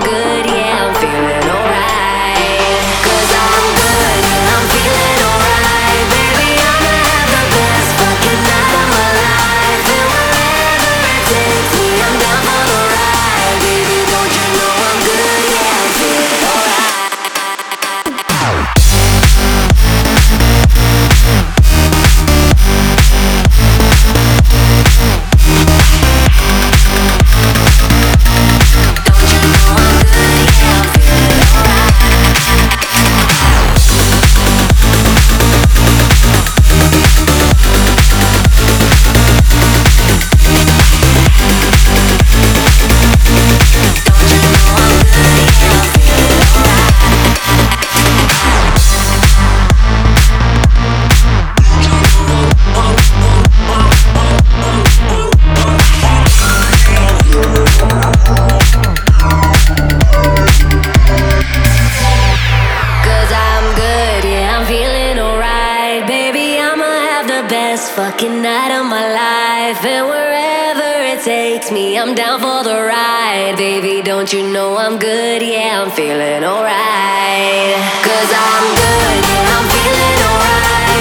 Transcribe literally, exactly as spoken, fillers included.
good, yeah, I'm feeling alright. Cause I'm good, I'm feeling alright. Baby, I'ma have the best fucking night of my life. And wherever it takes me, I'm down for the ride. Baby, don't you know I'm good, yeah, I'm feeling alright. Fucking night of my life, and wherever it takes me, I'm down for the ride. Baby, don't you know I'm good? Yeah, I'm feeling alright. Cause I'm good, yeah, I'm feeling alright.